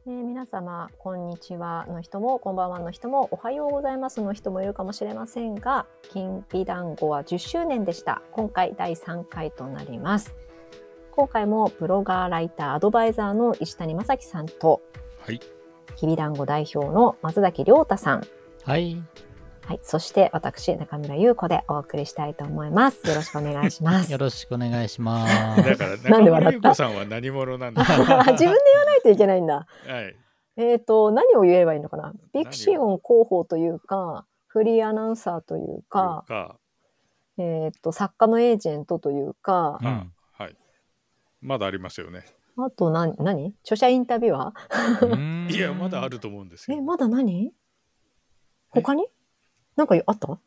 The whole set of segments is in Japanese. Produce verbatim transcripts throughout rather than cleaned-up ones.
えー皆様こんにちはの人もこんばんはの人もおはようございますの人もいるかもしれませんが、金美団子はじゅっしゅうねんでした。今回だいさんかいとなります。今回もブロガーライターアドバイザーの石谷正樹さんと、 はい、 きび団子代表の松崎亮太さん、 はいはい、そして私中村優子でお送りしたいと思います。よろしくお願いします。 よろしくお願いしまだす。 からなんで中村笑った優子さんは何者なんだ自分で言わないといけないんだ。 はい。 えっと、何を言えばいいのかな。ビクシオン広報というか、フリーアナウンサーというか、 かえっと、作家のエージェントというか、 うんあ、はい。まだありますよね。 あと何、何著者インタビュアーうーんいや、まだあると思うんですよ。 え、まだ何他になんかあった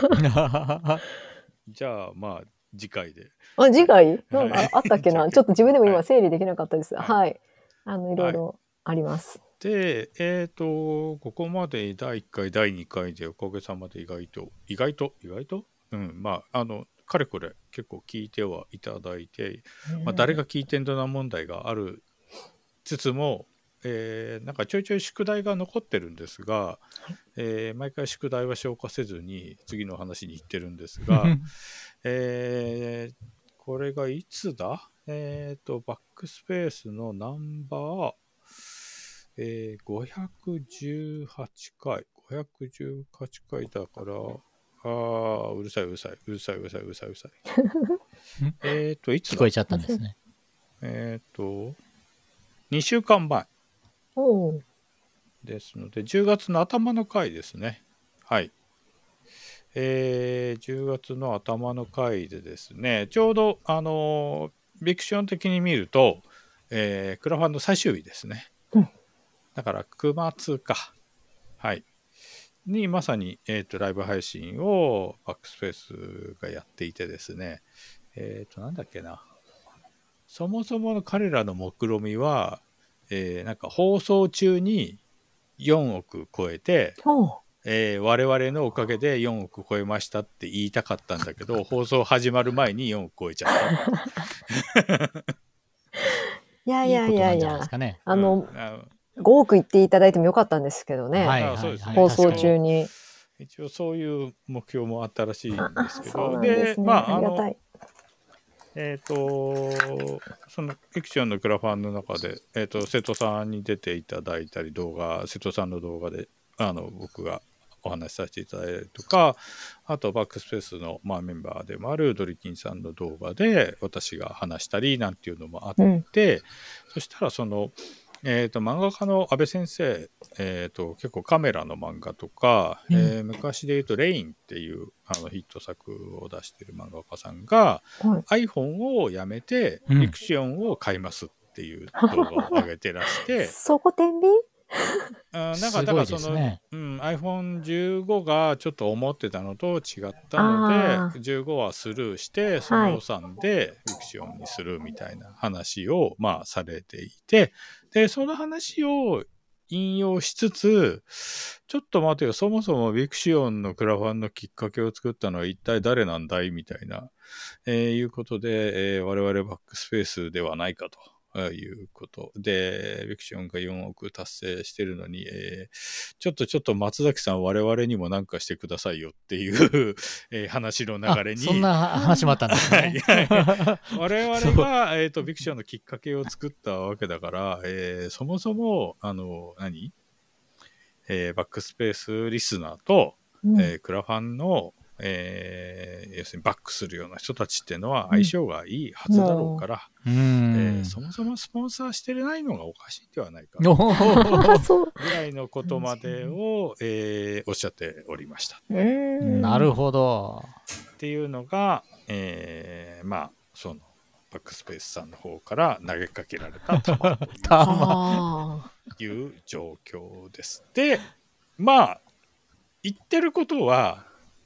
じゃあ、まあ、次回で。 あ、次回なんはいかあったっけな、 次回ちょっと自分でも今はい整理できなかったです。 はいはい。あの、いろいろあります。 で、えっ、と、ここまでだいいっかい、だいにかいでおかげさまで意外と、意外と、意外とうん、まあ、あの、かれこれ結構聞いてはいただいて、まあ、誰が聞いてんだな問題があるつつも、えーなんかちょいちょい宿題が残ってるんですが、えー毎回宿題は消化せずに次の話に行ってるんですが、えーこれがいつだえっ、と、バックスペースのナンバー、えーごひゃくじゅうはちかい。ごひゃくじゅうはちかいだから、あー、うるさいうるさい、うるさいうるさいうるさいうるさい。えっと、いつだ聞こえちゃったんですね。 えっ、と、にしゅうかんまえおうですので、じゅうがつの頭の回ですね。はい。えーじゅうがつの頭の回でですね、ちょうど、あのービクション的に見ると、えークラファンの最終日ですね。 うんだからくがつか。はい。にまさに、えーと、ライブ配信をバックスペースがやっていてですね、えっ、と、なんだっけな。そもそもの彼らの目論みは、えーなんか放送中によんおく超えて、 おうえー我々のおかげでよんおく超えましたって言いたかったんだけど、放送始まる前によんおく超えちゃった。 いやいいいやいやいことなんじゃないでやすかね。 あの、 うんあごおく言っていただいてもよかったんですけどね。 はいあそうですねはいはい。 放送確かに中に。 一応そういう目標もあったらしいんあですけど、 そうなんですね。 まあ、あの、 ありがたい。 えっ、と、そのフィクションのクラファンの中で、えっ、と、瀬戸さんに出ていただいたり、動画、瀬戸さんの動画で、あの、僕がお話しさせていただいたりとか、あと、バックスペースの、まあ、メンバーでもあるドリキンさんの動画で、私が話したりなんていうのもあって、 うん。 そしたら、その、えー、と漫画家の安倍先生、えー、と結構カメラの漫画とか、 うんえー昔で言うとレインっていうあのヒット作を出してる漫画家さんが、 はい iPhone をやめてうんフィクションを買いますっていう動画を上げてらしてそこ天秤あなんかすごいだからその、 ですね。 うん、アイフォンじゅうご がちょっと思ってたのと違ったのあでじゅうごはスルーしてその予算でフィクションにするみたいな話を、まあ、されていて、でその話を引用しつつ、ちょっと待てよ、そもそもビクシオンのクラファンのきっかけを作ったのは一体誰なんだいみたいな、えーいうことで、えー我々バックスペースではないかと。いうことで、ビクションがよんおく達成してるのに、えーちょっとちょっと松崎さん我々にも何かしてくださいよっていう、えー話の流れに、 そんな話もあったんですね。 はいはい我々が、えーとビクションのきっかけを作ったわけだから、えーそもそもあの何、えーバックスペースリスナーと、 うんえークラファンの、えー要するにバックするような人たちっていうのは相性がいいはずだろうから、 うえんーそもそもスポンサーしてないのがおかしいんではないかおーそう。 ぐらいのことまでを、えーおっしゃっておりましたうーんなるほど。 っていうのが、えーまあそのバックスペースさんの方から投げかけられた球とたまあいう状況です。でまあ言ってることは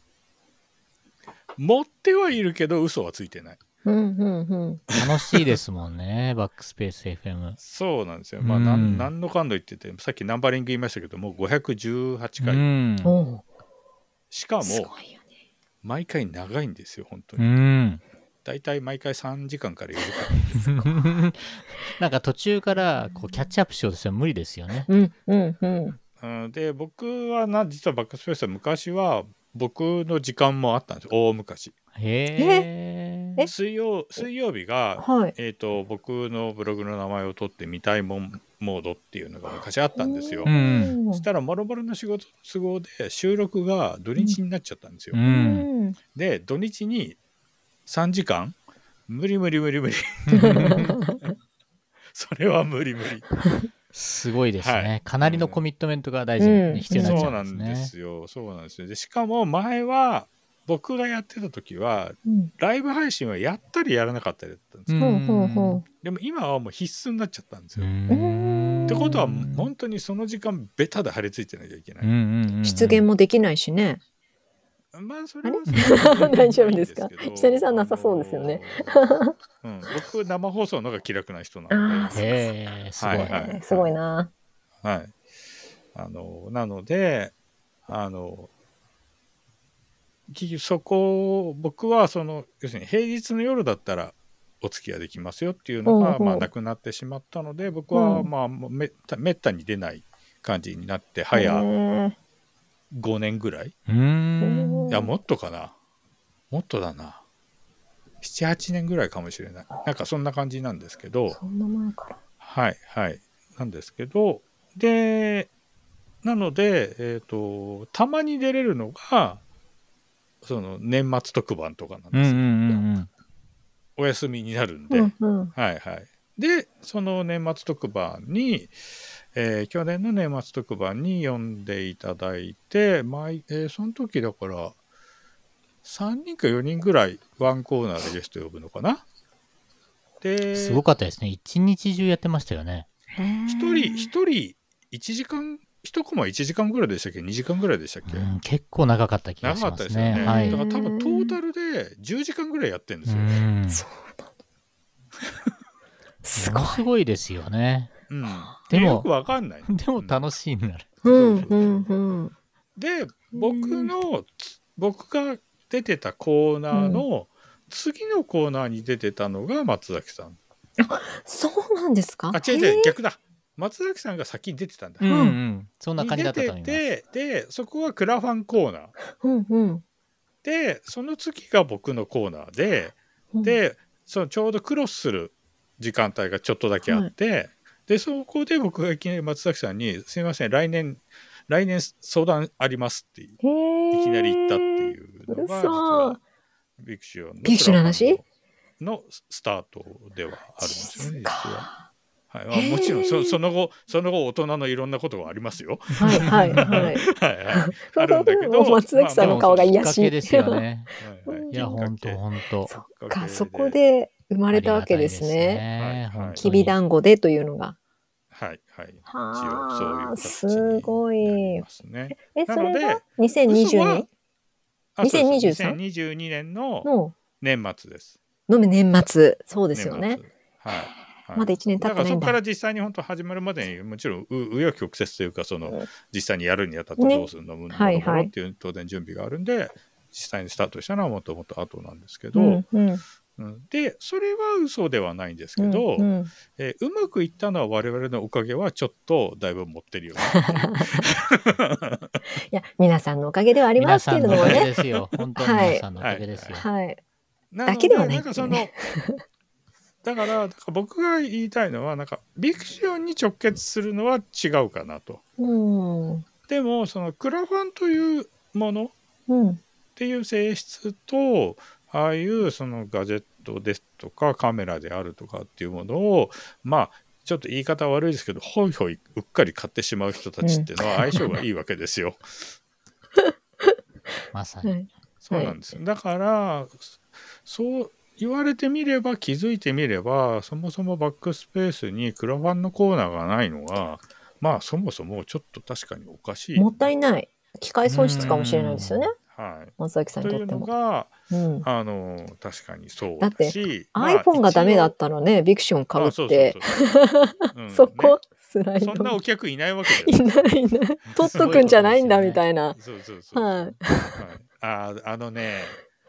持ってはいるけど嘘はついてない。 ーうんうんうん楽しいですもんね、バックスペース エフエム。 そうなんですよ。まあ、 うんなん何のかんの言ってて、さっきナンバリング言いましたけども、ごひゃくじゅうはちかい。 うん。 おうしかも、 すごいよね。 毎回長いんですよ、本当うに。 ん。 だいたい毎回さんじかんからよじかんなんか途中からこうキャッチアップしようとしても無理ですよね。 うんうんうんうん、で僕はな実はバックスペースは昔は僕の時間もあったんですよ、大昔。 へえ。 水曜水曜日が、 はいえー、と僕のブログの名前を取って見たいもんモードっていうのが昔あったんですよ。 うんそしたらもろもろの仕事の都合で収録が土日になっちゃったんですよ。 う。 うんんで土日にさんじかん無理無理無理無理それは無理無理。 すごいですね、 はいかなりのコミットメントが大事うんに必要になっちそうなんんゃうですね。 ですよそうなんですよ。でしかも前は僕がやってた時はうんライブ配信はやったりやらなかったりだったんですよ。 ほうほうほでも今はもう必須になっちゃったんですうよ。 んってことは本当にその時間ベタで張り付いてなきゃいけない。 うんうんうんう出現もできないしね。 まあそれはあれそれで大丈夫ですかいいんけど久根さんなさそうですよね。 あのーうん、僕生放送のが気楽な人なあのーで、 へえ、すごい。 はいはいえーすごいな。 はい、あのなのであの結局そこを僕はその要するに平日の夜だったらお付き合いできますよっていうのが、 うんうんまあ、なくなってしまったので僕は、 うんまあ、もうめっためったに出ない感じになってへ早ーごねんぐらい、 うーん。 いやもっとかなもっとだなななはちねんぐらいかもしれない。なんかそんな感じなんですけど、 そんな前から。 はいはいなんですけど、でなのでえっ、とたまに出れるのがその年末特番とかなんですよ、 うんうんうんお休みになるんで、 うんうんはいはいでその年末特番に、えー去年の年末特番に呼んでいただいて毎、えーその時だからさんにんかよにんぐらいワンコーナーでゲスト呼ぶのかな。で、 すごかったですね。一日中やってましたよね。 へー一人一人いちじかん一コマいちじかんぐらいでしたっけにじかんぐらいでしたっけ、 うん、結構長かった気が長かしますね。 ったですよね、 はい。 だから多分トータルでじゅうじかんぐらいやってるんですよ、 うんそうだ。すごいもの。すごいですよね。 うん、 でもよくわかんないでも楽しいになる。 うんうんうん。 で僕の僕が出てたコーナーの次のコーナーに出てたのが松崎さん。 そうなんですか。 あ違う違う逆だ。松崎さんが先に出てたんだ。 うんうんうん。そんなに感じだ出てったと思います。 てでそこはクラファンコーナーうんうんでその次が僕のコーナーでうん。 でそのちょうどクロスする時間帯がちょっとだけあって、でそこで僕がいきなり松崎さんに「すいません来年来年相談あります」っていうへーいきなり言ったっていうのが実はビクシオンのビクシオンの話のスタートではあるんですよね実実は。はいまあ、もちろんそその後その後大人のいろんなことがありますよ。 はいはいはい。 はいはい、あるんだけど松崎さんの顔が癒しきっかけですよね。 はいはいいや、ほんとほんと。 そっか、そこで生まれたわけですね。 ありがたいですね。 はいきびだんごでというのが。 はいはいはあ一応そういう形すにごいなりますね。 え、そなのでれがにせんにじゅうにあそうですにせんにじゅうさんにせんにじゅうにねんのの年末です。 のみ年末。そうですよね年。末はいはい、 まだいちねん経ってないんだだからそこから実際に本当始まるまでにもちろんう紆余曲折というかその、 うん実際にやるにあたってねどうするのものはいはいものっていう当然準備があるんで実際にスタートしたのはもっともっと後なんですけど、 うんうんうんでそれは嘘ではないんですけど、 うんうんえーうまくいったのは我々のおかげはちょっとだいぶ持ってるよね。 いや、皆さんのおかげではありま皆すけさんのおかげれどもね。 ですよ。本当に皆さんのおかげですよ。 はい。 なのだけではないんかそのだからだから僕が言いたいのはなんかビクシオンに直結するのは違うかなと。 うん。 でもそのクラファンというものうん。 っていう性質とああいうそのガジェットですとかカメラであるとかっていうものをまあちょっと言い方悪いですけどホイホイうっかり買ってしまう人たちっていうのは相性がいいわけですよ。 まさに。 はい。 そうなんです。だからそう言われてみれば気づいてみればそもそもバックスペースにクラファンのコーナーがないのがまあそもそもちょっと確かにおかしい。 もったいない。機械損失かもしれないですよね。 はい、 松崎さんというにとっても。 のがうん。 あの確かにそうだってだし、まあ iPhone がダメだっ一たらね、ビクション応買うっあそうて、 そうそうそううんそこ、 ねスライド。 そんなお客いないわけじゃいないいない。取っとくんじゃないんだみたいな。 そうそうそうそう。 はいはいああのね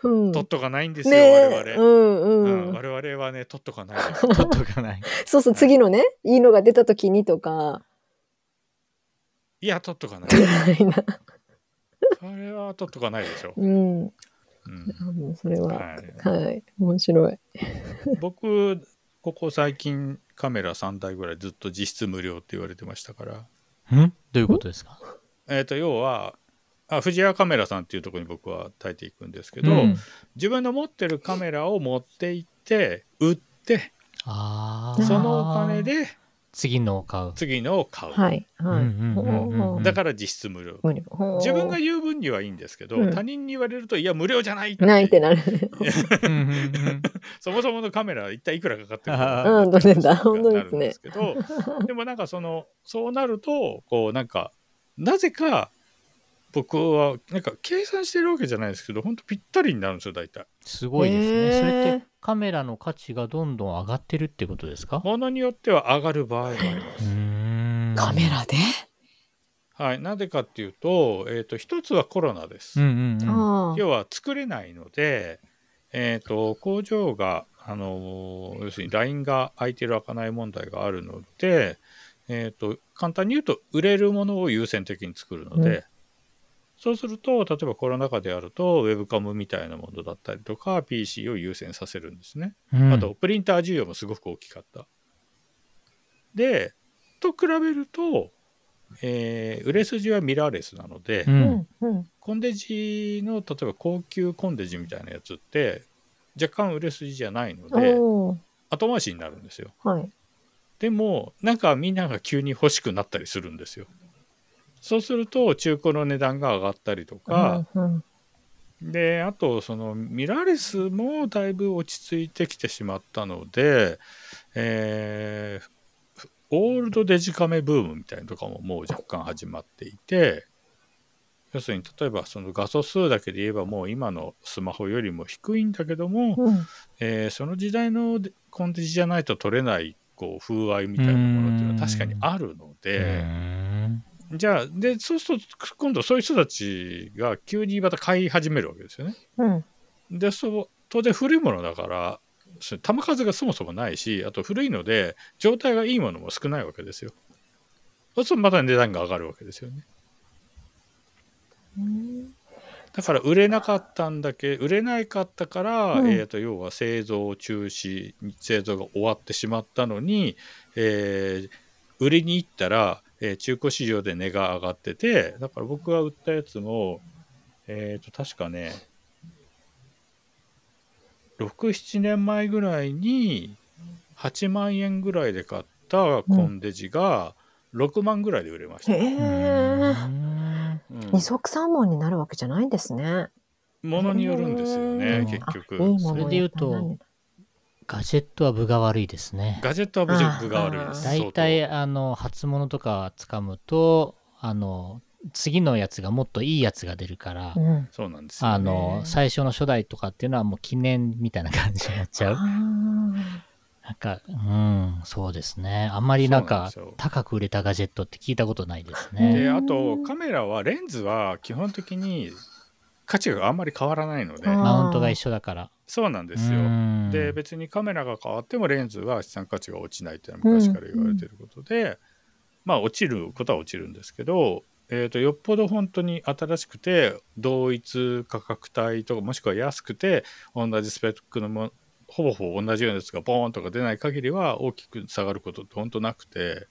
うん、 取っとかないんですよ、 ねえ、 我々。 うんううん。 ん、我々はね、取っとかないです。 取っとかない。 そうそう、 はい。 次のね、いいのが出た時にとか、 いや、取っとかないみです。 たいな。 それは取っとかないでしょ。 うん。 うん。 あ、もうそれは、 はい。 はい、面白い。 僕、ここ最近カメラさんだいぐらいずっと実質無料って言われてましたから。 んどういうことですか？ えっと、要は、あ、藤谷カメラさんっていうところに僕は炊いていくんですけど、 うん。 自分の持ってるカメラを持って行って売ってあそのお金あ。 で次のを買う。 次のを買う、 はい、はい。 うんうんうんうんうんだから実質無料。 無料。ほう自分が言う分にはいいんですけど、 うん他人に言われるといや無料じゃないってないってなる。 うんうんうんそもそものカメラ一体いくらかかってるあーうんどうせだ本当なるんですねですけど、でもなんかそのそうなるとこうなんかなぜか僕はなんか計算してるわけじゃないですけど本当ぴったりになるんですよ大体。 すごいですね。 へーそれってカメラの価値がどんどん上がってるってことですか？ ものによっては上がる場合もありまうす。 ーん。 カメラで、 はい、なぜかっていうと、えー、と一つはコロナです。 うんうんうん。 ああ、 要は作れないので、えー、と工場が、あのー要するにラインが空いてる開かない問題があるので、えー、と簡単に言うと売れるものを優先的に作るので、 うんそうすると例えばコロナ禍であるとウェブカムみたいなものだったりとか ピーシー を優先させるんですね。 うんあとプリンター需要もすごく大きかった。でと比べると、えー売れ筋はミラーレスなので、 ううんんうん。 コンデジの例えば高級コンデジみたいなやつって若干売れ筋じゃないのでおー後回しになるんですよ。 はい。 でもなんかみんなが急に欲しくなったりするんですよ。そうすると中古の値段が上がったりとか、 うんであとそのミラーレスもだいぶ落ち着いてきてしまったので、えーオールドデジカメブームみたいなのとかももう若干始まっていて、要するに例えばその画素数だけで言えばもう今のスマホよりも低いんだけども、 うんうんえーその時代のコンデジじゃないと撮れないこう風合いみたいなものっていうのは確かにあるのうで、 ーんじゃあでそうすると今度そういう人たちが急にまた買い始めるわけですよね。 うんでそう当然古いものだからそ弾数がそもそもないし、あと古いので状態がいいものも少ないわけですよ。そうするとまた値段が上がるわけですよね。 うんだから売れなかったんだけ売れなかったから、 うんえー、と要は製造中止製造が終わってしまったのに、えー売りに行ったら、えー中古市場で値が上がってて、だから僕が売ったやつも、えー、と確かねろく、ななねんまえぐらいにはちまんえんぐらいで買ったコンデジがろくまんぐらいで売れました。 へうーえ。 んうん二足三門になるわけじゃないんですね。 ものによるんですよへねー結局。 あいいものそれで言うとやっぱりガジェットは分が悪いですね。 ガジェットは無あー分が悪いです。 だいたいあの初物とか掴むとあの次のやつがもっといいやつが出るから、 うんそうなんですよ、ね。 あの最初の初代とかっていうのはもう記念みたいな感じになっちゃう。 あなんかうんそうですね。あんまりなんかそうなんですよ高く売れたガジェットって聞いたことないですうね。 であとカメラはレンズは基本的に価値があんまり変わらないのであーマウントが一緒だから。 そうなんですよ。 うんで別にカメラが変わってもレンズは資産価値が落ちないというのは昔から言われていることで、まあ落ちることは落ちるんですけど、えー、とよっぽど本当に新しくて同一価格帯とかもしくは安くて同じスペックのもほぼほぼ同じようなやつがボーンとか出ない限りは大きく下がることって本当なくて、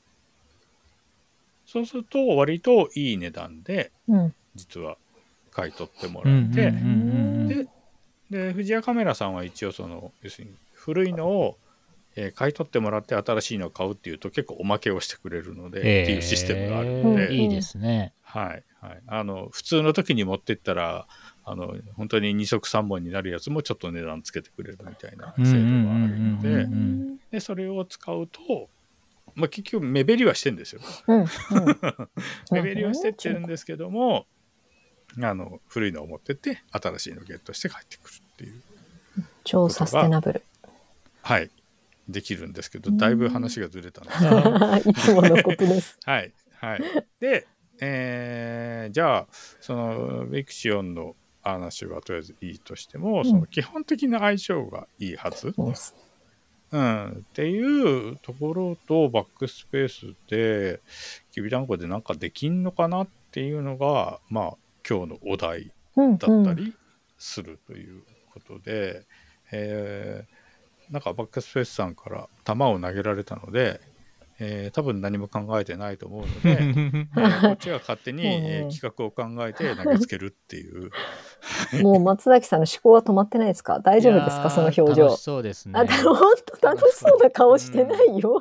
そうすると割といい値段でうん実は買い取ってもうんらえて、 うんうんうんでで藤谷カメラさんは一応その要するに古いのを、えー買い取ってもらって新しいのを買うっていうと結構おまけをしてくれるので、 へーっていうシステムがあるので、 うんいいですね。 はいはい、あの普通の時に持ってったらあの本当に二足三本になるやつもちょっと値段つけてくれるみたいな制度があるのうんうんうんうんで、 うんでそれを使うと、まあ、結局目減りはしてるんですよ。 うんうん目減りはしてってるんですけども、あの古いのを持ってって新しいのをゲットして帰ってくるっていう、 超サステナブル。 はいできるんですけど、だいぶ話がずれたんですけどいつものことです。 はいはいで、えーじゃあそのビクシオンの話はとりあえずいいとしても、うん、その基本的な相性がいいはず、うんうん、っていうところとバックスペースできびだんごでなんかできんのかなっていうのがまあ今日のお題だったりするということで、うんうんえー、なんかバックスペースさんから球を投げられたので、えー、多分何も考えてないと思うので、えー、こっちが勝手に、えー、企画を考えて投げつけるっていうもう松崎さんの思考は止まってないですか？大丈夫ですか？その表情。楽しそうですね。 あ、本当楽しそうな顔してないよ。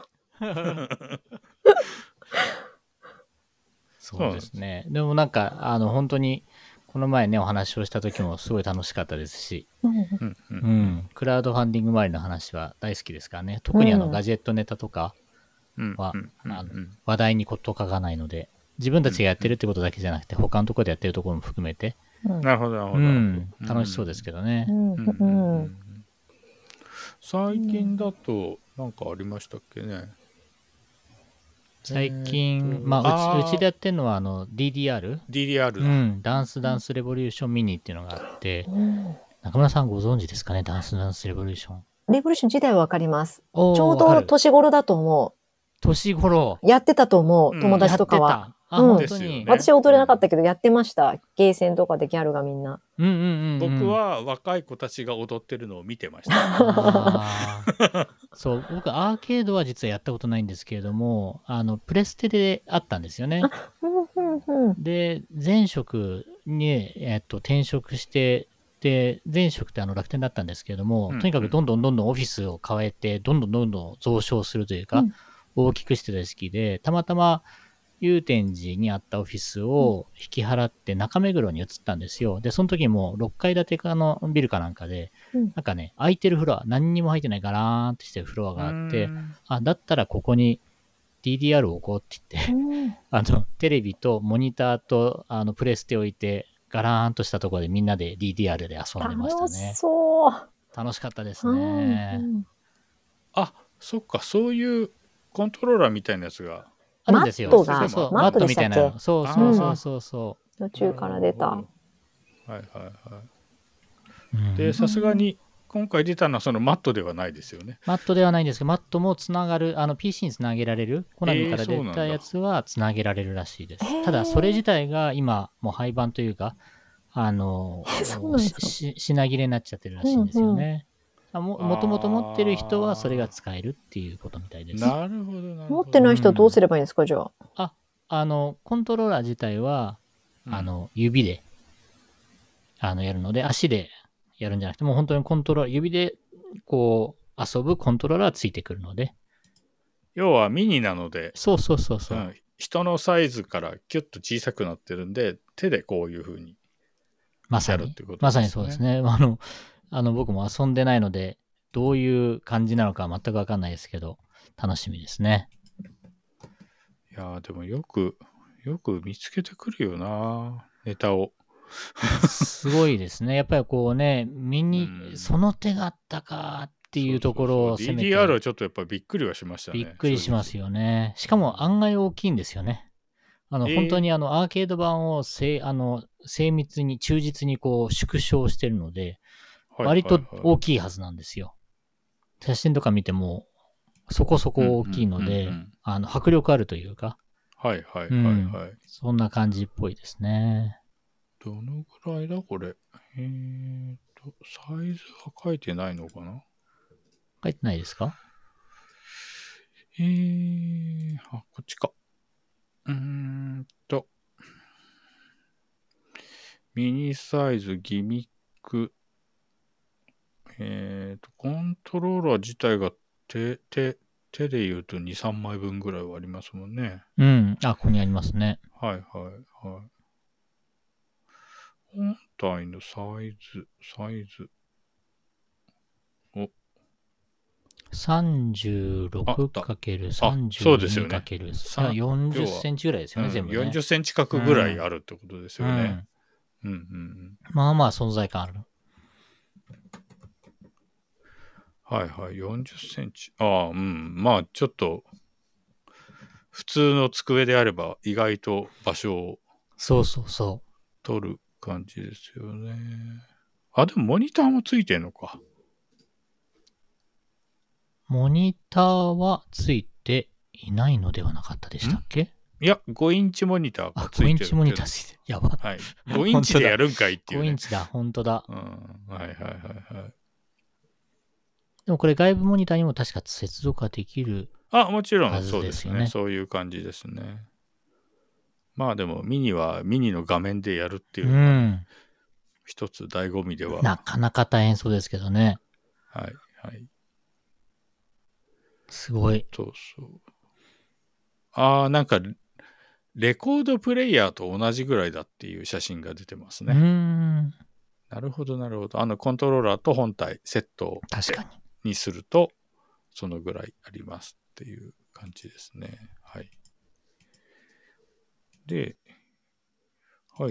そうですね。でもなんかあの本当にこの前ねお話をした時もすごい楽しかったですし、うんうんうん、クラウドファンディング周りの話は大好きですからね。特にあのガジェットネタとかは、うん、あの話題に事欠かないので、自分たちがやってるってことだけじゃなくて他のところでやってるところも含めて、 なるほどなるほど、うん、 楽しそうですけどね。 最近だと何かありましたっけね。 最近、まあ、うち、うちでやってるのは、あの、ディーディーアール? ディーディーアール だ。 うん、ダンスダンスレボリューションミニっていうのがあって、うん、中村さんご存知ですかね、ダンスダンスレボリューション。 レボリューション自体はわかります。ちょうど年頃だと思う。 年頃やってたと思う、友達とかは。 あ、うん、本当に。 私踊れなかったけど、やってました。ゲーセンとかでギャルがみんな。 うんうんうん、うん。 僕は若い子たちが踊ってるのを見てました。 そう、僕アーケードは実はやったことないんですけれども、あのプレステであったんですよね。で、前職に、えっと、転職して、で、前職ってあの楽天だったんですけれども、うんうん、とにかくどんどんどんどんオフィスを変えて、どんどんどんどん増床するというか、うん、大きくしてた時期で、たまたま祐天寺にあったオフィスを引き払って中目黒に移ったんですよ。で、その時もろっかい建てかのビルかなんかで、うん、なんかね、空いてるフロア、何にも入ってないガラーンってしてるフロアがあって、あ、だったらここに ディーディーアール を置こうって言って、あの、テレビとモニターとあのプレステ置いて、ガラーンとしたところでみんなで ディーディーアール で遊んでましたね。 楽しそう。 楽しかったですね。 うんうん、あ、そっか、そういうコントローラーみたいなやつがあるんですよ。 マットが、 そうマットみたいな。 そうそうそうそうそう。 途中から出た。 はいはいはい。うん、で、さすがに今回出たのはそのマットではないですよね。 マットではないんですけど、マットもつながる、あの ピーシー につなげられる、コナミから出たやつはつなげられるらしいです。ただ、それ自体が今、もう廃盤というか、あの、し品切れになっちゃってるらしいんですよね。うんうん、も, もともと持ってる人はそれが使えるっていうことみたいです。 なるほどなるほど。 持ってない人はどうすればいいんですか、うん、じゃあ。 あ、あの、コントローラー自体は、うん、あの、指で、あの、やるので、足でやるんじゃなくて、もう本当にコントローラー、指で、こう、遊ぶコントローラーついてくるので。 要はミニなので、 そうそうそうそう、うん。 人のサイズからキュッと小さくなってるんで、手でこういう風にやるってことですね。 まさにそうですね。あの、あの僕も遊んでないので、どういう感じなのか全くわかんないですけど、楽しみですね。 いやーでもよく、よく見つけてくるよな、ネタを。 すごいですね。やっぱりこうね、ミニ、その手があったかっていうところを攻めて。 ディーディーアール はちょっとやっぱりびっくりはしましたね。 びっくりしますよね。しかも案外大きいんですよね。あの、えー、本当にあのアーケード版をせあの精密に忠実にこう縮小してるので、割と大きいはずなんですよ。写真とか見てもそこそこ大きいので、あの迫力あるというか、 はいはいはいはい、うん、 そんな感じっぽいですね。 どのぐらいだこれ。えーとサイズは書いてないのかな。 書いてないですか。 えー、あ、こっちか。うーんと、ミニサイズギミック、えーと、コントローラー自体が手、手、手で言うとに、さんまいぶんぐらいはありますもんね。 うん。あ、ここにありますね。 はいはいはい。本体のサイズ、サイズ。お。 さんじゅうろくかけるさんじゅうにかけるよんじゅっセンチぐらいですよね、全部ね。 よんじゅっセンチ角ぐらいあるってことですよね。うん。うんうんうん。 まあまあ存在感ある。 はいはい、よんじゅっセンチ。ああ、うん。まあちょっと、普通の机であれば意外と場所をそうそうそう取る感じですよね。あ、でもモニターもついてんのか。 モニターはついていないのではなかったでしたっけ？ いや、ごインチモニターあ、 がついてるけど。 ごインチモニターついてる。やば。 はい。ごインチでやるんかいっていう、ね。 ごインチだ、本当だ。 うん。はいはいはいはい。 でもこれ外部モニターにも確か接続ができる。 あ、もちろはんそうずでよね。 ですすね。そういう感じですね。まあでもミニはミニの画面でやるっていううのが、ね、 ん。 一つ醍醐味では。 なかなか大変そうですけどね。 はいはい。 すごい。 そうそう。ああ、なんかレコードプレイヤーと同じぐらいだっていう写真が出てますね。 うーん。 なるほどなるほど。あのコントローラーと本体セット確かに。 にするとそのぐらいありますっていう感じですね。はい。で、はいはい。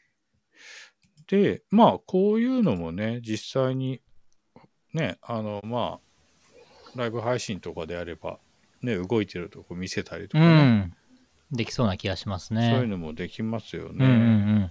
で、まあこういうのもね、実際にね、あのまあライブ配信とかであればね、動いてるとこ見せたりとかね、 うん。できそうな気がしますね。 そういうのもできますよね。 うんうんうん。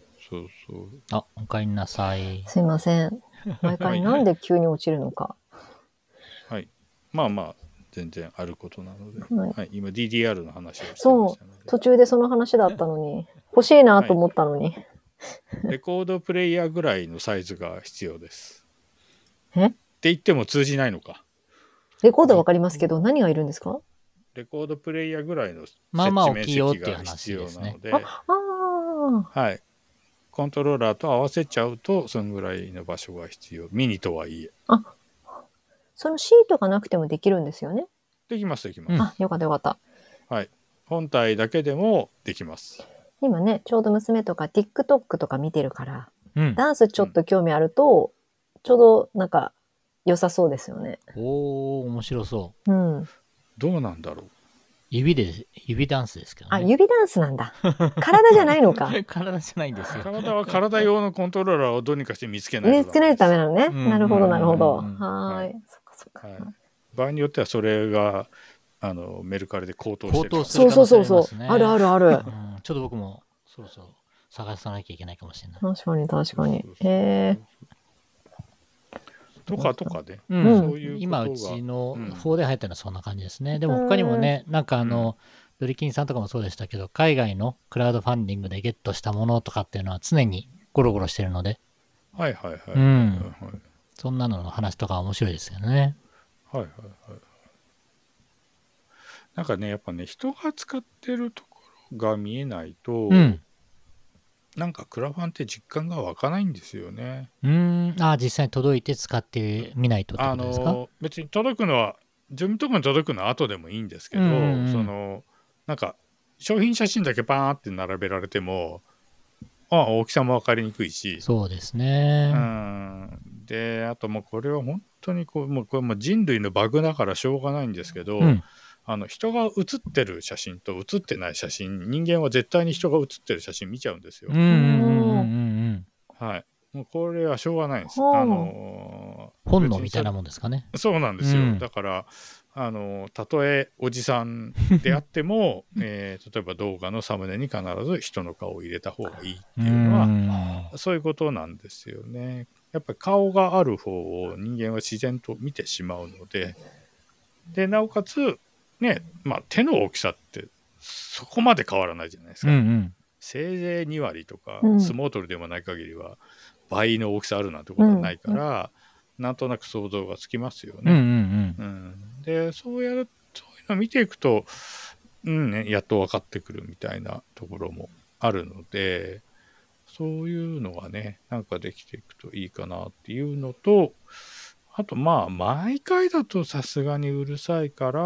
そうそう。 あ、おかえりなさい。 すいません。毎回なんで急に落ちるのか。 はい。まあまあ、全然あることなので。 はいはい、今 ディーディーアール の話をしてまそしたので。 う、途中でその話だったのに、欲しいなと思ったのに。 レコードプレイヤーぐらいのサイズが必要です。 えって言っても通じないのか。 レコードはわかりますけど、何がいるんですか？ レコードプレイヤーぐらいの設まあまあ置面大きいよっ積がていう話必要ですねなので、 ああ、 はい。コントローラーと合わせちゃうと、そのぐらいの場所が必要。ミニとはいえ。 あ、そのシートがなくてもできるんですよね。 できます、できます。 うんあ、よかったよかった。 はい。本体だけでもできます。 今ね、ちょうど娘とか TikTok とか見てるから、 うん。 ダンスちょっと興味あると、ちょうどなんか良さそうですよね。 おー、面白そう。 うん。 どうなんだろう。 指で、指ダンスですけどあ、 ね。 指ダンスなんだ。体じゃないのか。 体じゃないんですよ。 体は体用のコントローラーをどうにかして見つけないと見つけないとダメなのね。 うんなるほど、なるほど。 うんうんうんはーい。 はそっかそっか。 はい、場合によってはそれがあのメルカリで高騰してる高騰するそうそうそうそう。 可能性ありますねあるあるある。 うん、ちょっと僕もそろそろ探さなきゃいけないかもしれない。 確かに確かにそうそう。そうへえ。 とかとかで、 うんそういうことが今うちのうんフォーで入ったのはそんな感じですね。でも他にもね、なんかあの、ドリキンさんとかもそうでしたけど、海外のクラウドファンディングでゲットしたものとかっていうのは常にゴロゴロしてるので、 はいはいはい、 うんはいはいそんなのの話とかは面白いですよね。 はいはいはいなんかねやっぱね人が使ってるところが見えないと、 うん。 なんかクラファンって実感が湧かないんですよね。 うーん。あ、実際に届いて使ってみないとってこあとですか？ の別に届くのは自分のところに届くのは後でもいいんですけど、 うんうんうんそのなんか商品写真だけバーンって並べられてもあ大きさも分かりにくいし、 そうですうね。 んであともうこれは本当にこうもうこれも人類のバグだからしょうがないんですけど、 うん。 あの人が写ってる写真と写ってない写真、人間は絶対に人が写ってる写真見ちゃうんですよ。 うんうんうんうんうん。 はい。もうこれはしょうがないんです。 はああのー本能みたいなもんですかね。 そうなんですよ。 うんだからあのたとえおじさんであっても、えー例えば動画のサムネに必ず人の顔を入れた方がいいっていうのは、 んそういうことなんですよね。やっぱり顔がある方を人間は自然と見てしまうので、でなおかつね、まあ手の大きさってそこまで変わらないじゃないですか。 うんうん。 せいぜいに割とか、 うん相撲取りでもない限りは倍の大きさあるなんてことはないから、なんとなく想像がつきますようんうんね。 うん。 うんでそうやるそういうのを見ていくと、うんね、やっと分かってくるみたいなところもあるので、そういうのがねなんかできていくといいかなっていうのと、あとまあ毎回だとさすがにうるさいから、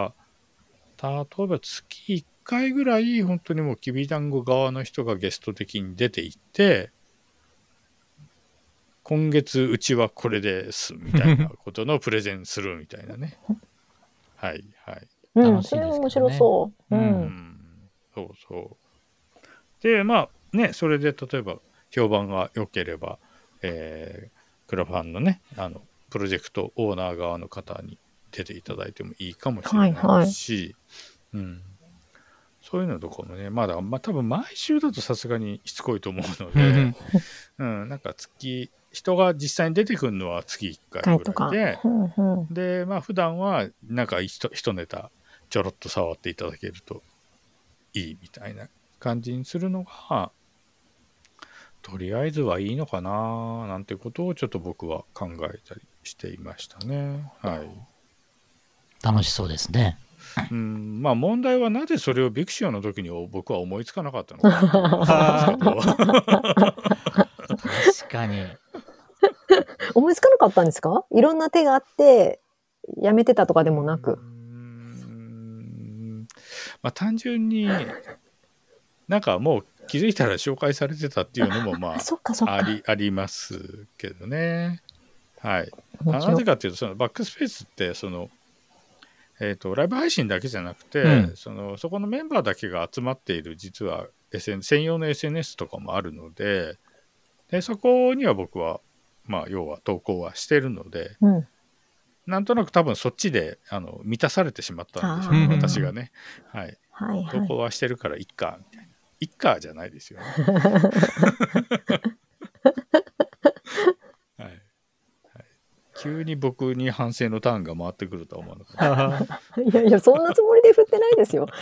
例えば月いっかいぐらい本当にもうきびだんご側の人がゲスト的に出ていって、今月うちはこれですみたいなことのプレゼンするみたいなねはいはいうん、 楽しいですけどねそれ面白そう。う。 うんうんんそうそうでまあねそれで例えば評判が良ければ、えー、クラファンのねあのプロジェクトオーナー側の方に出ていただいてもいいかもしれないし、 はいはいうん、 そういうのとかもね、まだ、まあ多分毎週だとさすがにしつこいと思うのうんうで、 んうん、なんか月、人が実際に出てくるのは月いっかいぐ回とか。 らいで、 うんうん。 で、まあ普段はなんか一一ネタちょろっと触っていただけるといいみたいな感じにするのが、とりあえずはいいのかななんてことをちょっと僕は考えたりしていましたね。はい。 楽しそうですね。 うん、まあ問題はなぜそれをビクシオの時に僕は思いつかなかったのかっていう話なんですけど。 確かに。 思いつかなかったんですか？いろんな手があってやめてたとかでもなうく。 ん、まあ単純になんかもう気づいたら紹介されてたっていうのもまあ、そっかそっああか。 りありますけどね。はい。あ面白ないぜかっていうとそのバックスペースってそのえーとライブ配信だけじゃなくて、 うんそのそこのメンバーだけが集まっている実は エスエヌ 専用の エスエヌエス とかもあるので、でそこには僕はまあ要は投稿はしてるので、 うん。 なんとなく多分そっちであの満たされてしまったんでしょうね、 あー私がね。はい。 はい投稿ははしてるからいっかみたいな。いっかじゃないですよね。はいはい、急に僕に反省のターンが回ってくるとは思わなかった。 い。いやいや、そんなつもりで振ってないですよ。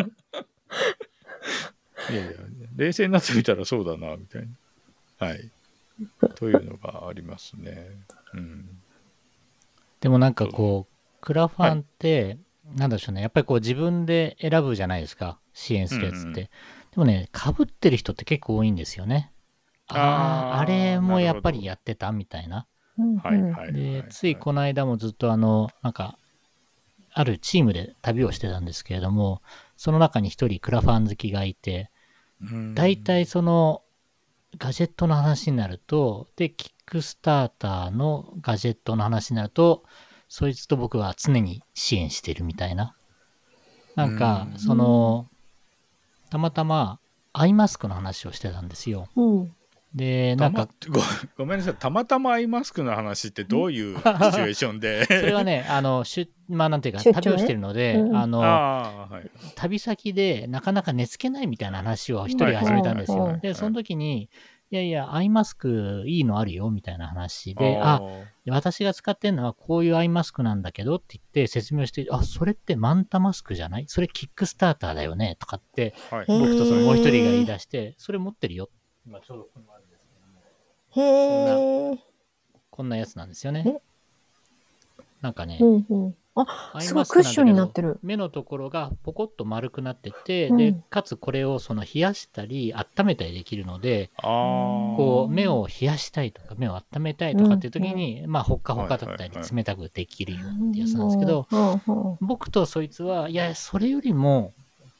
いやいや、冷静になってみたらそうだな、みたいな。はい。というのがありますね。うん。 でもなんかこう、クラファンって、なんでしょうね。やっぱりこう自分で選ぶじゃないですか。支援するやつって。 うんうんでもね、被ってる人って結構多いんですよね。ああ、 あーあれもやっぱなるほどりやってたみたいな。 うんうんはいはい。 で、 はいついこの間もずっとあの、なんか、あるチームで旅をしてたんですけれども、その中に一人クラファン好きがいて、 うん大体そのガジェットの話になると、で、キックスターターのガジェットの話になると、そいつと僕は常に支援してるみたいな。なんかう、んその、たまたまアイマスクの話をしてたんですよ。 うん。 で、 たまなんか、 ごごめんなさい、たまたまアイマスクの話ってどういうシチュエーションでそれはね、あの、しゅまあなんていうか、 出張ね旅をしてるので、 うんあの、 ああ、はい。 旅先でなかなか寝つけないみたいな話を一人はい始めたんですはいはいよ。で、その時に、いやいや、アイマスクいいのあるよみたいな話で、あ、 ー私が使ってるのはこういうアイマスクなんだけどって言って説明をして、あ、それってマンタマスクじゃない？それキックスターターだよねとかって、 はいへー僕とそのもう一人が言い出して、それ持ってるよ。今ちょうどここにあるんですけども、 へえ。 こんなやつなんですよねえ。 なんかね、 うんうん。あ、 アイすごいマスクなんだけどクッションになってる。 目のところがポコッと丸くなってて、 うんで、かつこれをその冷やしたり温めたりできるので、 あーこう目を冷やしたいとか目を温めたいとかっていう時に、まあほっかほかだったりはいはいはい冷たくできるよってやつなんですけど、 うんうんうん僕とそいつは、いや、それよりも、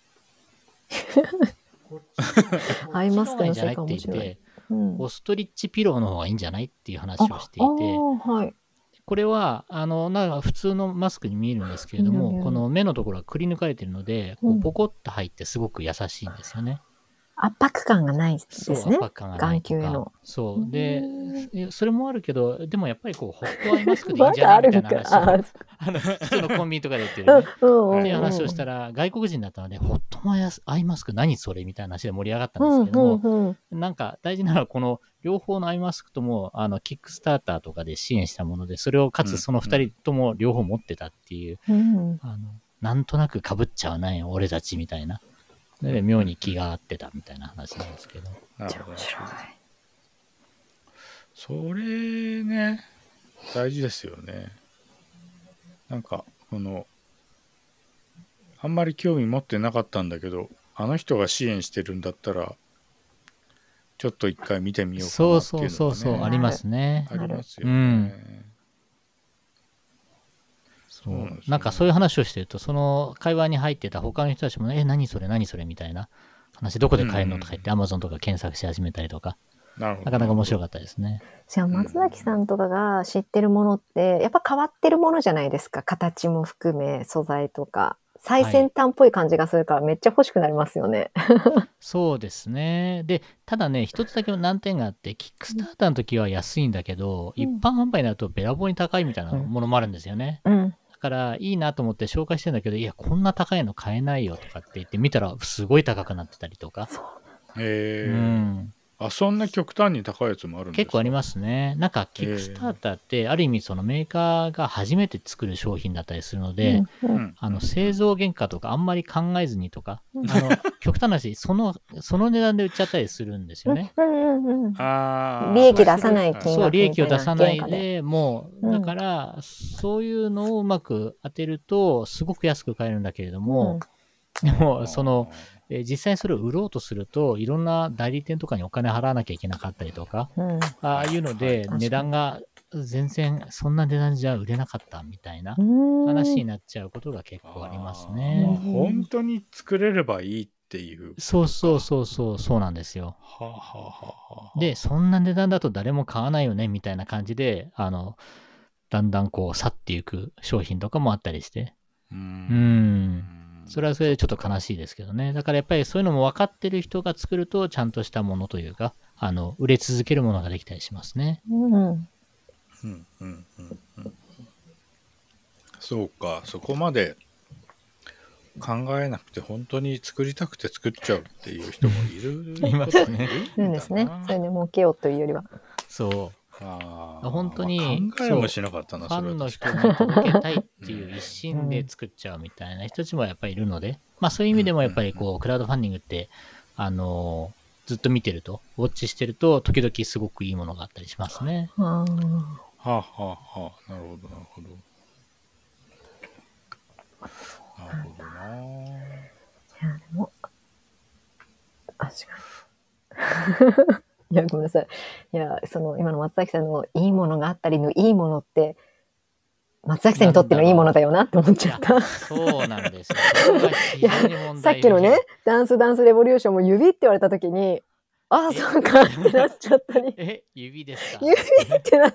アイマスクの世界こっちの方がいいんじゃないって言っ面白いて、 うんオストリッチピローの方がいいんじゃないっていう話をしていああて、 ーはい。 これは、あの、なんか普通のマスクに見えるんですけれども、 見える見えるこの目のところがくり抜かれてるので、こううんポコッと入ってすごく優しいんですよね。 圧迫感がないですそう、 ね圧。迫感がないとか眼球への。 そう。でう、 いやそれもあるけど、でもやっぱりこう、ホットアイマスクでいいんじゃまだあないみたいなるんか。 話を、 ああの、普通のコンビニとかで売ってるね。 うんうんうん。 っていう話をしたら、外国人だったので、ホットアイマスク何それみたいな話で盛り上がったんうんですけども、 うんうん。 なんか大事なのはこの両方のアイマスクとも、あの、キックスターターとかで支援したもので、それをかつその二人とも両方持ってたっていう、 うんあの、なんとなく被っちゃわないよ、俺たちみたいな。で、妙に気が合ってたみたいな話なんですけど。 なるほど面白い。 それね大事ですよね。なんかこのあんまり興味持ってなかったんだけど、あの人が支援してるんだったらちょっと一回見てみようかそうなっていうのが、ね、 そうそうそう、ありますね。 ありますよね。 そうそうなんですよねなんかそういう話をしてると、その会話に入ってた他の人たちも、ね、え、何それ何それみたいな話、どこで買えるのとか言って Amazon とか検索し始めたりとか、 なるほどなかなか面白かったですね。 じゃあ松崎さんとかが知ってるものってやっぱ変わってるものじゃないですか。形も含め素材とか最先端っぽい感じがするからめっちゃ欲しくなりますよね。 そうですね。で、ただね、一つだけの難点があって、キックスターターの時は安いんだけど、 うん一般販売になるとべらぼうに高いみたいなものもあるんですよね。 うん。 だからいいなと思って紹介してんだけど、いやこんな高いの買えないよとかって言って見たらすごい高くなってたりとか。 へえ、 うん、 あ、そんな極端に高いやつもあるんですか？ 結構ありますね。なんかキックスターターってある意味そのメーカーが初めて作る商品だったりするので、 うんうんあの製造原価とかあんまり考えずにとか、 うんあの極端な話、そのその値段で売っちゃったりするんですよね。 うんうんうんあー利益出さない金額そう、利益を出さない原価でで、もう、 うんだから、そういうのをうまく当てると、すごく安く買えるんだけれども、でも、その、えー実際にそれを売ろうとすると、いろんな代理店とかにお金払わなきゃいけなかったりとか、 うんああいうので、 はい値段が全然そんな値段じゃ売れなかったみたいなうん話になっちゃうことが結構ありますあーね。 本当に作れればいいっていう。 そうそうそうそう、そうなんですよ。 はあ、はあはあはあ、 で、そんな値段だと誰も買わないよね、みたいな感じで、あの、だんだんこう、去っていく商品とかもあったりして。 うーうんん。それはそれでちょっと悲しいですけどね。だからやっぱりそういうのも分かってる人が作ると、ちゃんとしたものというか、あの、売れ続けるものができたりしますね。 うんうんうんうんうん、そうか、そこまで考えなくて本当に作りたくて作っちゃうっていう人もいるいますねいるんですね。それで儲けようというよりは。 そあー本当にまあ考えもしなかったう。 な、 ファンのそれは確人かに届けたいっていう一心で作っちゃうみたいな人たちもやっぱりいるので、まあそういう意味でもやっぱりこう、クラウドファンディングって、あのーずっと見てると、ウォッチしてると、時々すごくいいものがあったりしますね。 あーはあはあはあ、なるほどなるほど。なるほどな。 いや、でも、確かに。いや、ごめんなさい。いや、その、今の松崎さんのいいものがあったりのいいものって、松崎さんにとってのいいものだよなって思っちゃった。 そうなんですよ。そこが非常に問題さっきのね、ダンスダンスレボリューションも指って言われたときに、ああ、そうかってなっちゃったり、 え、指ですか？ 指ってなって、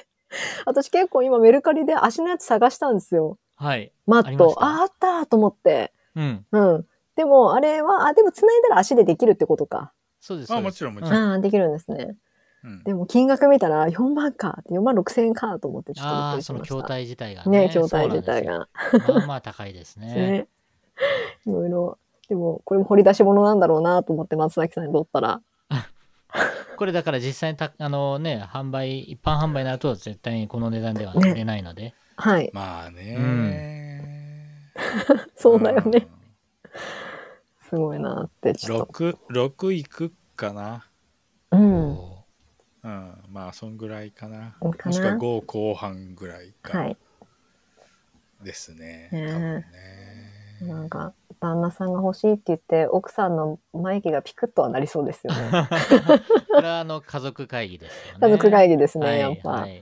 私結構今メルカリで足のやつ探したんですよ。 はい。 マット。 ありましたあ、あったと思って。 うん。 うん。でも、あれは、あ、でも繋いだら足でできるってことか。 そうです。 あ、 そうですもちろんもちろん。 ああ、できるんですね。 うんでも金額見たらよんまんかってよんまんろくせんえんかと思ってちょっとびっああ、 くりしました。 その筐体自体がね。 ね、筐体自体が。 が。 まあまあ高いですね。 ね。いろいろ。でも、これも掘り出し物なんだろうなと思って松崎さんにとったら。 これだから実際にたあのね、販売、一般販売になると絶対にこの値段では売れないので。 はい。 まあね、 そうだよね。すごいなってちょっと。 ろく、ろくいくかな。 うん。 うん、まあそんぐらいかな。 かなもしくはご後半ぐらいかはい。 ですね。 ねえ多分ね。 なんか、旦那さんが欲しいって言って、奥さんの眉毛がピクッとはなりそうですよね。 これはあの家族会議ですよね。 家族会議ですね、 はいやっぱ。 はい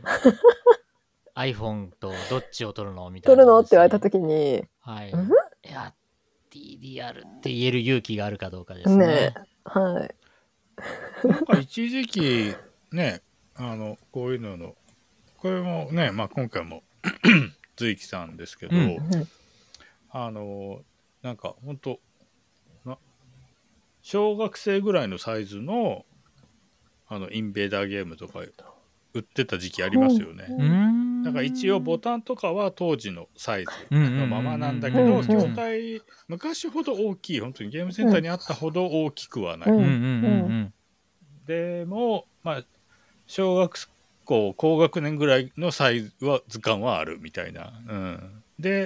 iPhone とどっちを取るのみたい取な、 るのって言われたときに、 はい。 うんいや、ティーディーアール って言える勇気があるかどうかですね。 ねはい。 なんか一時期ね、あのこういうののこれもね、まあ今回も随木さんですけど、 うんうんあのなんか本当な小学生ぐらいのサイズのあのインベーダーゲームとか売ってた時期ありますよね。 ううーん。 だから一応ボタンとかは当時のサイズのままなんだけど、 うんうんうんうん筐体昔ほど大きい、本当にゲームセンターにあったほど大きくはない。 うんうんうんうんでもまあ小学校高学年ぐらいのサイズは図鑑はあるみたいな。うん、で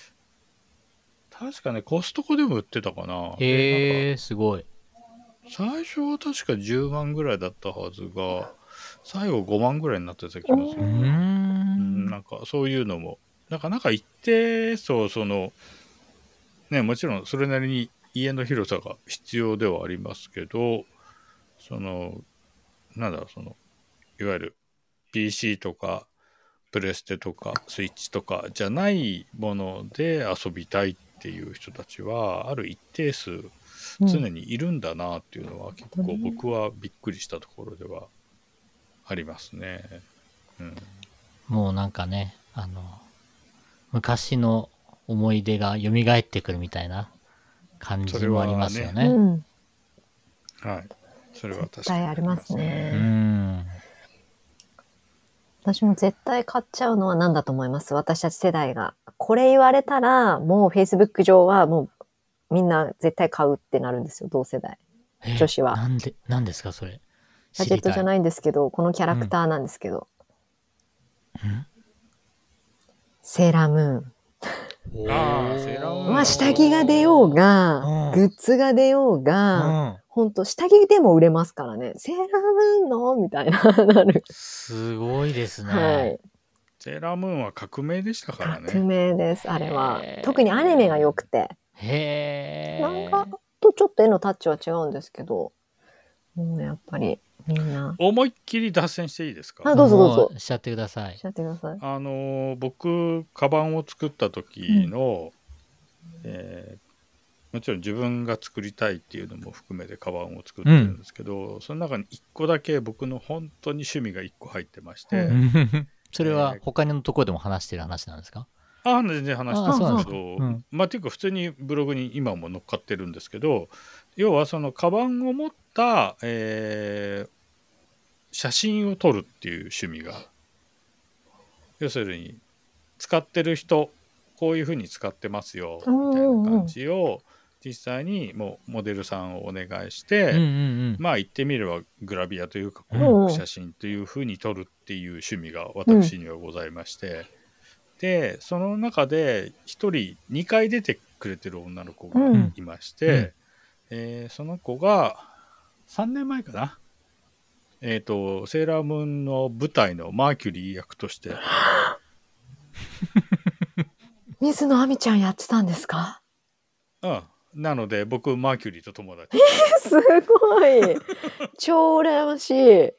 確かねコストコでも売ってたかな。 うん。 でなんかへえ、すごい。 最初は確かじゅうまんぐらいだったはずが最後ごまんぐらいになってた気がする。 うーうんん。 なんかそういうのもなんかなんか一定そうそのねもちろんそれなりに家の広さが必要ではありますけど、そのなんだろうそのいわゆる ピーシー とかプレステとかスイッチとかじゃないもので遊びたいっていう人たちはある一定数常にいるんだなっていうのは結構僕はびっくりしたところではありますね。うん、 もうなんかね、あの、昔の思い出が蘇ってくるみたいな感じもありますよね。 うん。 はい。それは確絶かに対ありますうね。 ん。 私も絶対買っちゃうのは何だと思います？私たち世代が。これ言われたら、もう Facebook 上はもうみんな絶対買うってなるんですよ、同世代。 え女子は。 なんで、なんですか、それ。 ガジェットじゃい。 ないんですけど、このキャラクターなんですけど。 うんセーラームーン。 あーセーラームーンまあ、下着が出ようが、 うんグッズが出よううが、 ん。 ほんと、下着でも売れますからね。セーラームーンのみたいな、なる。 すごいですね。 はい。 セーラームーンは革命でしたから革ね。 命です、あれはへ。ー特にアニメが良くて。 へ漫え。 画とちょっと絵のタッチは違うんですけど、もうやっぱりみんな。 思いっきり脱線していいですか？ あ、どうぞどうぞも。しちゃってくださいおっし。ゃってください。 あのー僕カバンを作った時の、えーもちろん自分が作りたいっていうのも含めてカバンを作ってるんですけど、その中にいっこだけ僕の本当に趣味がいっこ入ってまして、 うそれは他のところでも話してる話なんですか？ ああ全然話してるんですけあそうなんですかど、 うんまあっていうか普通にブログに今も載っかってるんですけど、要はそのカバンを持った、えー写真を撮るっていう趣味が、要するに使ってる人こういうふうに使ってますよみたいな感じを実際にもうモデルさんをお願いして、 うんうんうん。 まあ言ってみればグラビアというかうんこう写真というふうに撮るっていう趣味が私にはございまして、でその中でひとりにかい出てくれてる女の子がうんいまして、 うんえーその子がさんねんまえかな、えーとセーラームーンの舞台のマーキュリー役として水野亜美ちゃんやってたんですか？ うんなので僕マーキュリーと友達すごい。超羨ましい。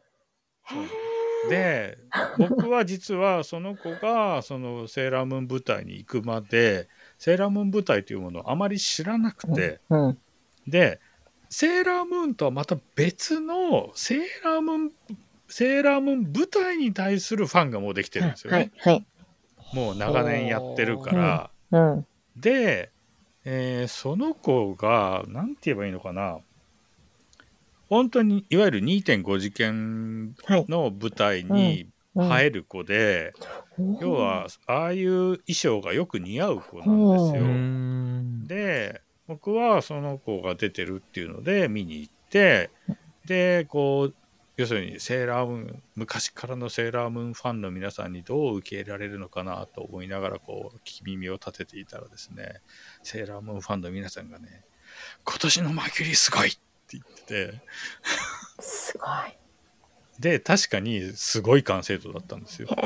で僕は実はその子がそのセーラームーン舞台に行くまでセーラームーン舞台というものをあまり知らなくて、 うん。 でセーラームーンとはまた別のセーラームーンセーラームーン舞台に対するファンがもうできてるんですよね、 はい、はい。 もう長年やってるから、 うん。 で、えーその子が何て言えばいいのかな、本当にいわゆる にてんご 次元はい。 の舞台に映える子で、要はああいう衣装がよく似合う子なんですうーよ。 ん。 で僕はその子が出てるっていうので見に行って、でこう要するにセーラームーン昔からのセーラームーンファンの皆さんにどう受け入れられるのかなと思いながらこう聞き耳を立てていたらですね、セーラームーンファンの皆さんがね今年のマーキュリーすごいって言っててすごい。 で確かにすごい完成度だったんですよ。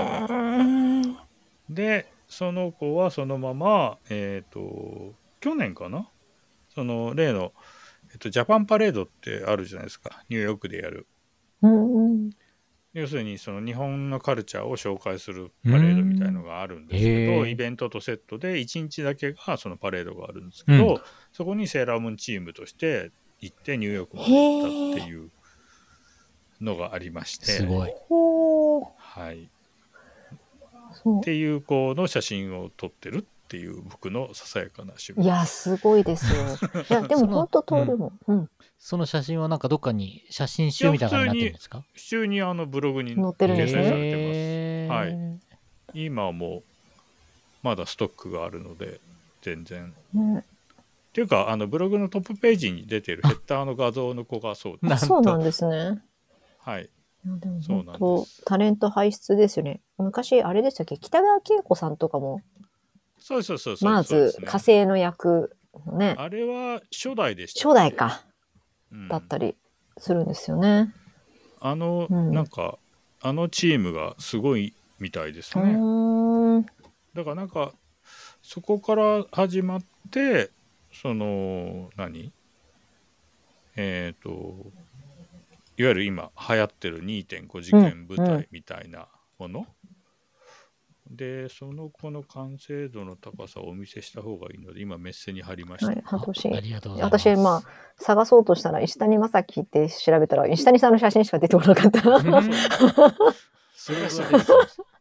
でその子はそのままえっ、と去年かな、その例の、えっと、ジャパンパレードってあるじゃないですか、ニューヨークでやる。 うん。 要するにその日本のカルチャーを紹介するパレードみたいのがあるんですけど、 へーイベントとセットでいちにちだけがそのパレードがあるんですけど、 うんそこにセーラームーンチームとして行ってニューヨークまで行ったっていうのがありましてすごい。 ほー。 はい、 そっていう子の写真を撮ってるっていう僕のささやかな趣う。い味。 や、すごいですよ。いや、でもその本当通るもん。うん。 その写真はなんかどっかに写真集みたいな感じになってるんですか？ 普通にあのブログに載ってるん掲ですね載されてます。 へーはい今もまだストックがあるので全然ね、 っていうかあのブログのトップページに出てるヘッダーの画像の子がそうです。 なんとそうなんですね。 はいいやでもそうなん本当ですタレント輩出ですよね。昔あれでしたっけ、北川景子さんとかもそうそうそうそうまそうですねず火星の役のね、 あれは初代でした、 初代かうんだったりするんですよね。 あの、 うんなんかあのチームがすごいみたいですうね。 ーん。 だからなんかそこから始まってその何えっ、といわゆる今流行ってる にてんご 次元舞うんうん台みたいなもの、でその子の完成度の高さをお見せした方がいいので今メッセに貼りました、 はい、半年。 ありがとうございます。 私、まあ、探そうとしたら、石谷正樹って調べたら、石谷さんの写真しか出てこなかった。 うんそれはすそれごいは出てきます。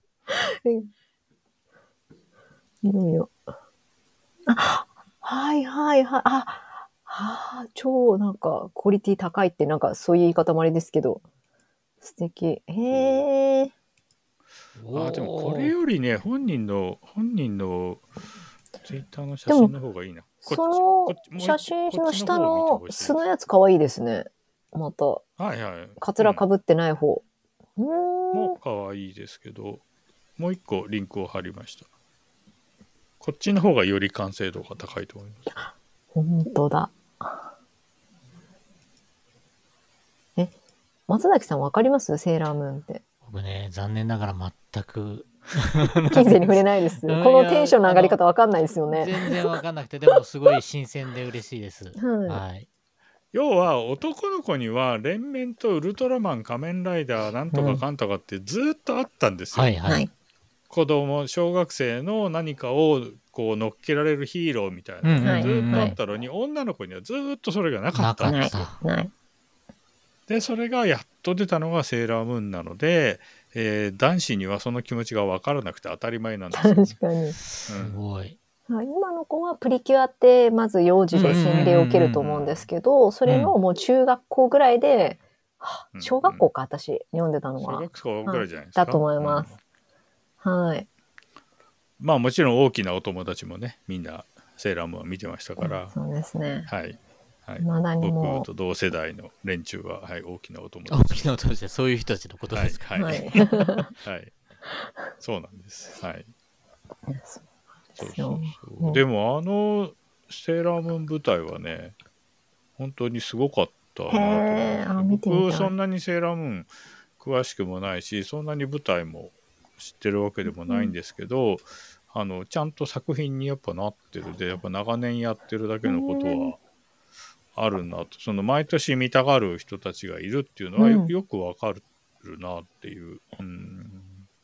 いよいよ。あ、はいはいはい。あ、はあ、超なんか、クオリティ高いって、なんか、そういう言い方もあれですけど、素敵。へえ。 あでもこれおーよりね本人の本人のツイッターの写真の方がいいな。こっちそこっちもうの写一個真の下こっち方を見てのほしいです素のやつ可愛いですね。また、 はいはい。 カツラかぶってない方。うーん。 も可愛いですけど、もう一個リンクを貼りました。こっちの方がより完成度が高いと思います。 本当だ。え、松崎さんわかりますセーラームーンって。 僕ね、残念ながら全く金銭に触れないです。 うんこのテンションの上がり方わかんないですよね。 全然わかんなくて、でもすごい新鮮で嬉しいです。 はいはい。 要は男の子には連綿とウルトラマン仮面ライダーなんとかかんとかってずっとあったんですよ。 はいはい。 はい。 子供小学生の何かをこう乗っけられるヒーローみたいなのがうんうんうんずっとあったのに、女の子にはずっとそれがなかったんないですよ。。 ない。 でそれがやっと出たのがセーラームーンなので、えー男子にはその気持ちが分からなくて当たり前なんですよ、ね。 確かに。 すごい。 はい今の子はプリキュアってまず幼児で洗礼を受けると思うんですけど、それのもう中学校ぐらいで、はうん小学校か私読んでたのは。 小学校ぐらいじゃないですか。 だと思います。はい。 うんまあもちろん大きなお友達もねみんなセーラームーンは見てましたから、 そうですね。 はいはい、 まだにも僕と同世代の連中は、はい、大きなお友大達きな音してそういう人たちのことですか。 はいははいい、はい、そうなんです。はい。 そうそうですよそうそう。でもあのセーラームーン舞台はね、本当にすごかったなと思いへーあ見てみたい僕そんなにセーラームーン詳しくもないし、そんなに舞台も知ってるわけでもないんですけど、あのちゃんと作品にやっぱなってるで、やっぱ長年やってるだけのことはあるなと、その毎年見たがる人たちがいるっていうのはよ,、 うんよくわかるなっていう、うん、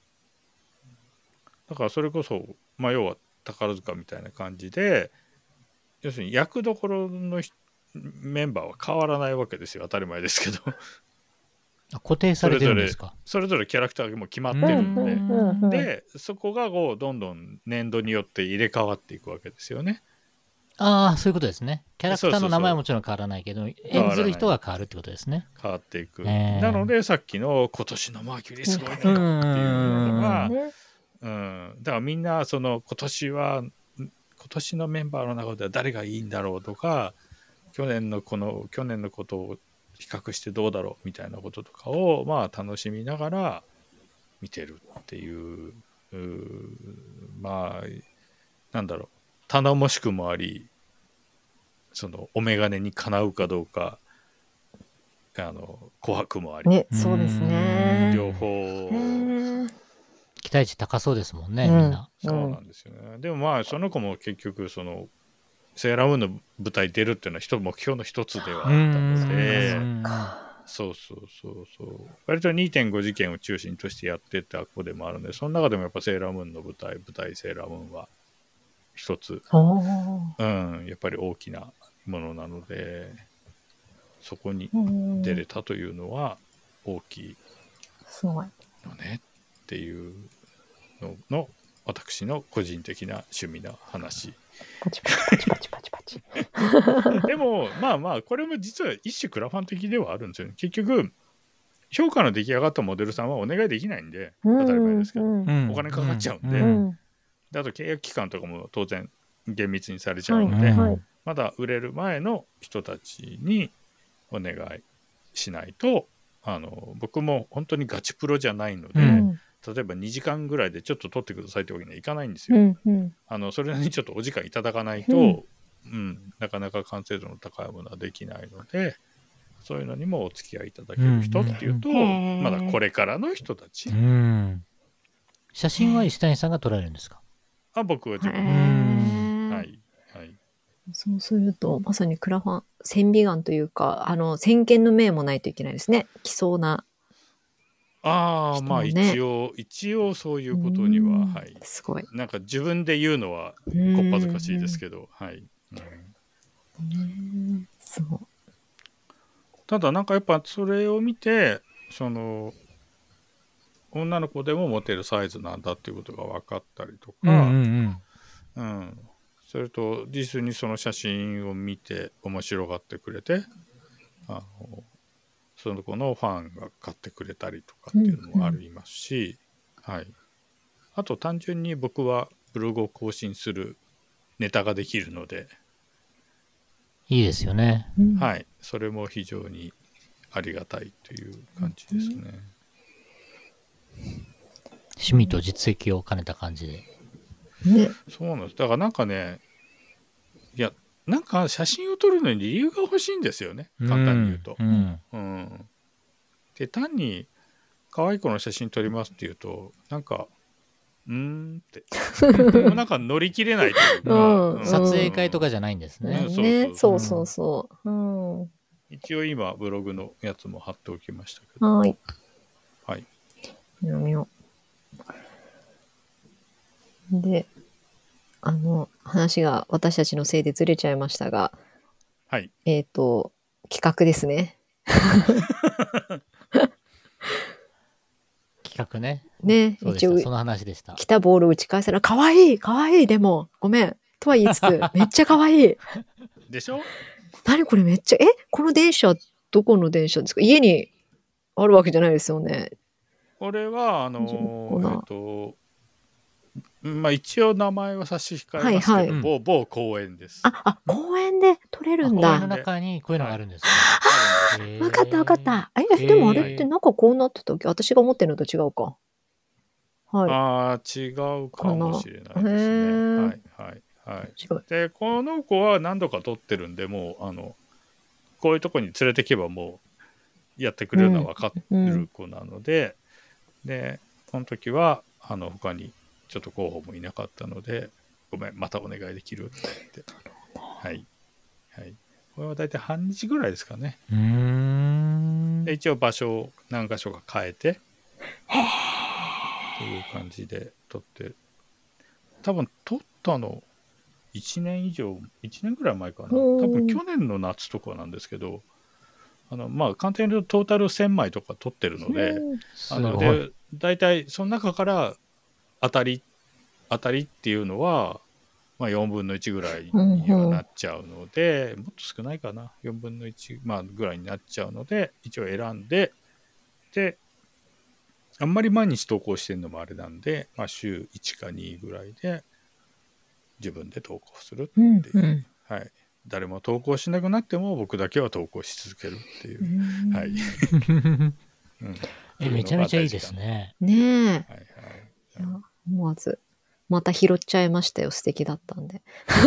だからそれこそ、まあ、要は宝塚みたいな感じで、要するに役どころの人メンバーは変わらないわけですよ、当たり前ですけどあ固定されてるんですか。 それぞれキャラクターがもう決まってるうんんで、 うんうんうんでそこがこうどんどん年度によって入れ替わっていくわけですよね。 ああ、そういうことですね。キャラクターそうそうそうの名前はもちろん変わらないけど、演ずる人が変わるってことですね。 変わっていく、 えーなのでさっきの今年のマーキュリーすごいのかっていうのが、 ねうん、だからみんなその今年は今年のメンバーの中では誰がいいんだろうとか、去年のこの去年のことを比較してどうだろうみたいなこととかをまあ楽しみながら見てるっていう、うーまあなんだろう、頼もしくもあり、そのお眼鏡にかなうかどうか、あの琥珀もあり、 ね、そうですね。 両方へー期待値高そうですもんね、 うんみんな。 そうなんですよね。でもまあその子も結局そのセーラームーンの舞台出るっていうのは一目標の一つではあったので、 うんそうそうそうそう割と にてんご 次元を中心としてやってた子でもあるので、その中でもやっぱセーラームーンの舞台舞台セーラームーンは一つ、 おーうん、やっぱり大きなものなので、そこにうん出れたというのは大きいすごい。 のねっていうのの私の個人的な趣味な話。 パチパチパチパチパチパチ。 でもまあまあこれも実は一種クラファン的ではあるんですよね。結局評価の出来上がったモデルさんはお願いできないんで当たり前ですけど、 うんうんお金かかっちゃうんで、 うんであと契約期間とかも当然厳密にされちゃうので、 うんはいまだ売れる前の人たちにお願いしないと、あの僕も本当にガチプロじゃないので、 うん例えばにじかんぐらいでちょっと撮ってくださいってわけにはいかないんですよ。 うんうんあのそれなりにちょっとお時間いただかないと、 うんうんなかなか完成度の高いものはできないので、そういうのにもお付き合いいただける人っていうと、 うんうんまだこれからの人たち、 うん写真は石谷さんが撮られるんですか。 あ僕は自分へで、 ーはいはい、 そうするとまさにクラファン線美眼というか、あの先見の明もないといけないですね。来そうなああまあ人もね一応一応そういうことには、 うんはい、 すごい。 なんか自分で言うのはこっぱずかしいですけど、はい、うんうんそう。 ただなんかやっぱそれを見て、その女の子でも持てるサイズなんだっていうことが分かったりとか、 うんうんうん、それと実際にその写真を見て面白がってくれて、あのその子のファンが買ってくれたりとかっていうのもありますし、はい、 あと単純に僕はブログを更新するネタができるので、 いいですよね。 うん、 はい、それも非常にありがたいという感じですね。 趣味と実益を兼ねた感じで。 ね、 そうなんです。だからなんかね、いや、なんか写真を撮るのに理由が欲しいんですよね。簡単に言うと。 うん。 うん。で、単に可愛い子の写真撮りますって言うと、なんか、うーんって。もうなんか乗り切れないというか。 うんうん撮影会とかじゃないんですね。 うんね、 そそううそうそう。うん。 一応今ブログのやつも貼っておきましたけど。 はい。 はい。 見よう見よう。で、あの、話が私たちのせいでずれちゃいましたが、 はい。 えっ、と、企画ですね。 企画ね。 ね、 そうでした。 一応その話でした。 来たボールを打ち返したら、可愛い可愛いでも、ごめん。とは言いつつ、めっちゃ可愛い。 でしょ？ 何これめっちゃ、えこの電車、どこの電車ですか？家にあるわけじゃないですよね。 これは、あのー、えっ、と、まあ一応名前は差し控えますけど、 はいはい某某公園です。 あ、あ、公園で撮れるん公園のだ。 中にこういうのがあるんですか。 あるんですよ。 わかったわかった。え、 へーでもあれってなんかこうなってたっけ？私が思ってるのと違うか。はい。 ああ、違うかもしれないですね。 へーはいはいはい。 違う。 で、この子は何度か撮ってるんで、もう、あの、こういうとこに連れてけばもうやってくれるのは分かってる子なので、で、この時は、あの、他にちょっと候補もいなかったので、ごめん、またお願いできるって言って。はい。はい。これは大体半日ぐらいですかね。 うーんで。一応場所を何箇所か変えて、っていう感じで撮ってる。多分撮ったのいちねん以上、いちねんぐらい前かな。多分去年の夏とかなんですけど、あの、まあ、簡単に言うとトータルせんまいとか撮ってるので、 すあの、 ごい。 で、大体その中から当たり、当たりっていうのは、まあ、よんぶんのいちぐらいにはなっちゃうので、もっと少ないかな。よんぶんのいち、まあ、ぐらいになっちゃうので、一応選んで、で、あんまり毎日投稿してるのもあれなんで、まあ、週いちかにぐらいで自分で投稿するっていう、 うんうんはい、誰も投稿しなくなっても僕だけは投稿し続けるっていう、はい、うん、 え、めちゃめちゃいいですね。 ねえ。 はいはい、 いや思わずまた拾っちゃいましたよ。素敵だったんで。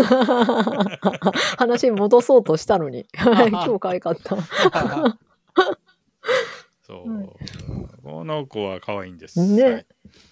話戻そうとしたのに超可愛かった。 そう、この子は可愛いんです。 ね、 はい、